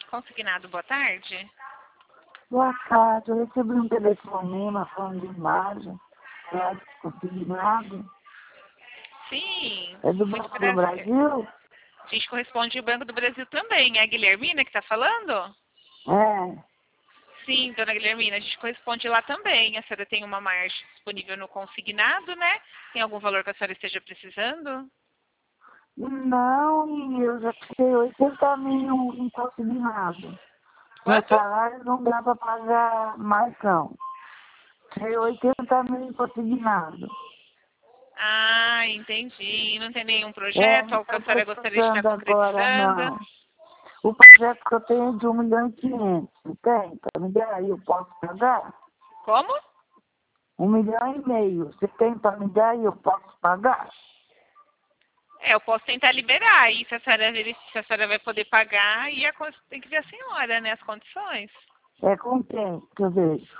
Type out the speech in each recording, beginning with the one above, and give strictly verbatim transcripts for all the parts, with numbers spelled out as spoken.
Consignado, boa tarde. Boa tarde, eu recebi um telefonema falando de imagem, é consignado. Sim, É do muito Banco do prazer. Brasil? A gente corresponde ao Banco do Brasil também. É a Guilhermina que está falando? É, Sim, dona Guilhermina, a gente corresponde lá também. A senhora tem uma marcha disponível no consignado, né? Tem algum valor que a senhora esteja precisando? não, eu já tirei oitenta mil em consignado. Meu Quanto? salário não dá para pagar mais não. Tirei oitenta mil em consignado. Ah, entendi. Não tem nenhum É, projeto não ao que estou a senhora gostaria de estar precisando agora concretizando? não. O projeto que eu tenho é de um milhão e quinhentos, não tem? Para me dar aí, eu posso pagar? Como? Um milhão e meio. Você tem para me dar e eu posso pagar? É, eu posso tentar liberar aí, se a senhora, veri- se a senhora vai poder pagar, e a, con- tem que ver a senhora, né, as condições. É com quem que eu vejo?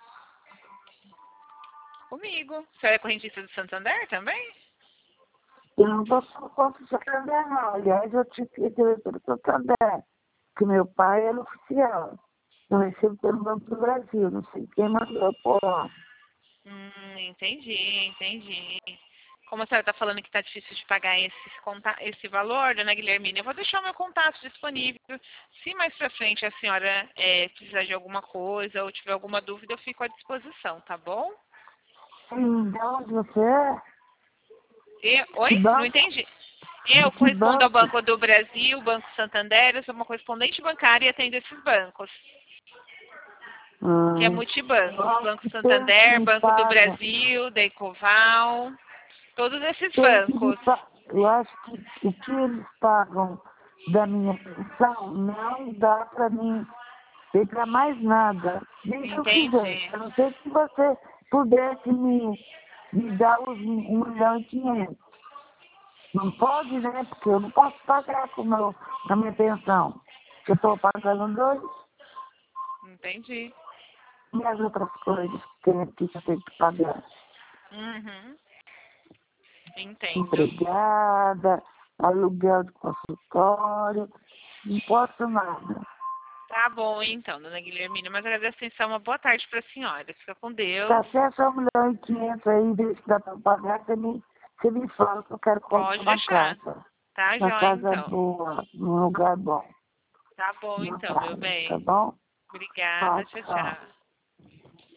Comigo. A senhora é correntista do Santander também? Eu não estou por conta do Santander, não. Aliás, eu tive que receber pelo Santander, que meu pai era oficial. Eu recebo pelo Banco do Brasil, não sei quem mandou por lá. Hum, entendi, entendi. Como a senhora está falando que está difícil de pagar esse, conta- esse valor, dona Guilhermina, eu vou deixar o meu contato disponível. Se mais pra frente a senhora é, precisar de alguma coisa ou tiver alguma dúvida, eu fico à disposição, tá bom? Sim, de onde você é? E, Que oi? Não banco? entendi. De Eu que correspondo ao banco? Banco do Brasil, Banco Santander, eu sou uma correspondente bancária e atendo esses bancos, que é Hum, eu multibancos. acho Banco que pelo que Santander, me Banco do paga, Brasil, da Ecoval, todos esses pelo que me bancos. paga, eu acho que o que eles pagam da minha pensão não dá para mim tem para mais nada, nem que eu quisesse. Entendi. A não ser que você pudesse me, me dar os um milhão e quinhentos. Não pode, né? Porque eu não posso pagar com, meu, com a minha pensão. Eu estou pagando dois Entendi. e as outras coisas que tem aqui que eu tenho que pagar. Uhum. Entendo. Empregada, aluguel de consultório, não posso nada. Tá bom, então, dona Guilhermina, mas agradeço a atenção. Uma boa tarde para a senhora. Fica com Deus. Tá certo, só um milhão e quinhentos aí, deixa que dá para pagar, você me, você me fala que eu quero comprar Pode uma deixar. casa. Tá, Uma joia, casa então. boa, num lugar bom, Tá bom, na então, meu praia, tá bem. bom? Obrigada. Tchau, Tchau, tchau. tchau.